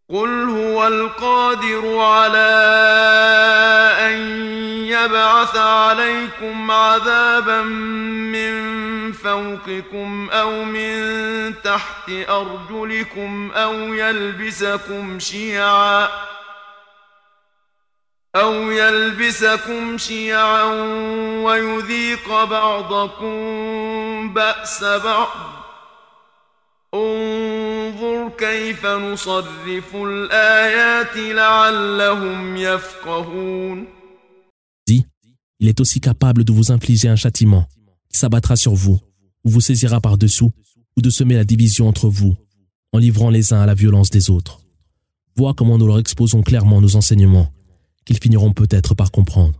قل هو القادر على أن يبعث عليكم عذابا من فوقكم أو من تحت أرجلكم أو يلبسكم شيعا ويذيق بعضكم بأس بعض انظر كيف نصرف الآيات لعلهم يفقهون. Dit, il est aussi capable de vous infliger un châtiment qui s'abattra sur vous, ou vous saisira par-dessous, ou de semer la division entre vous, en livrant les uns à la violence des autres. Vois comment nous leur exposons clairement nos enseignements, qu'ils finiront peut-être par comprendre.